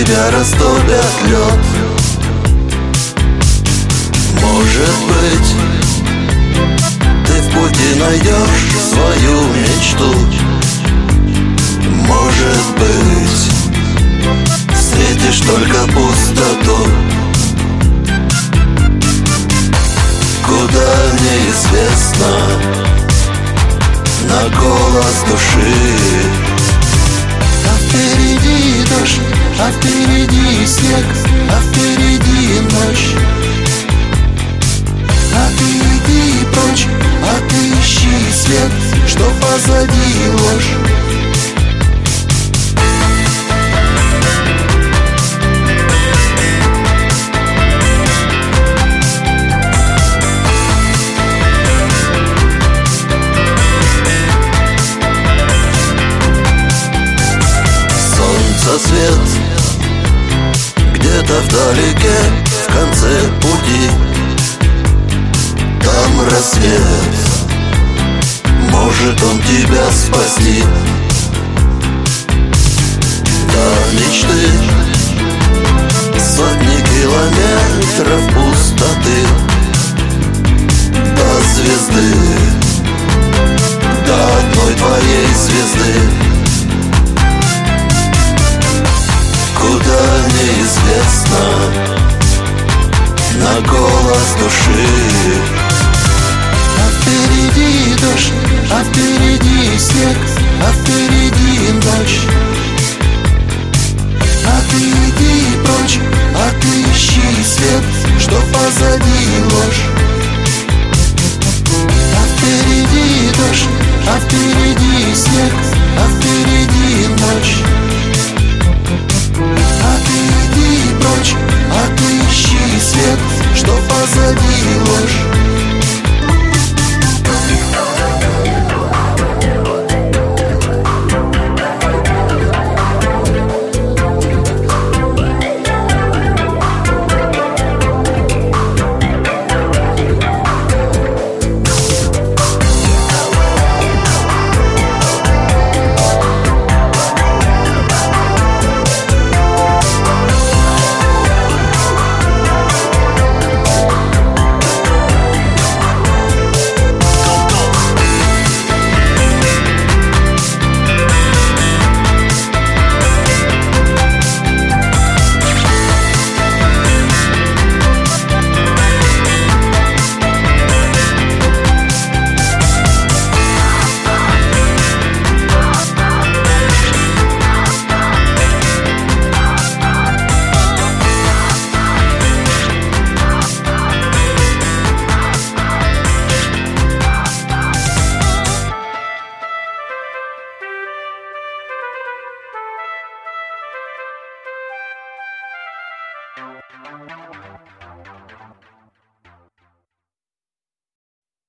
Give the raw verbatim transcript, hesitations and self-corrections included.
тебя растопят лед. Может быть, ты в пути найдешь свою мечту. Может быть, встретишь только пустоту. Куда неизвестно, на голос души. А впереди дождь, а впереди снег, а впереди ночь. А ты иди прочь, а ты ищи свет, что позади ложь. Солнце свет где-то вдалеке, в конце пути. Там рассвет, может он тебя спасти. До мечты сотни километров пустоты. До звезды, до одной твоей звезды. Куда неизвестно, на голос души. А впереди дождь, а впереди снег,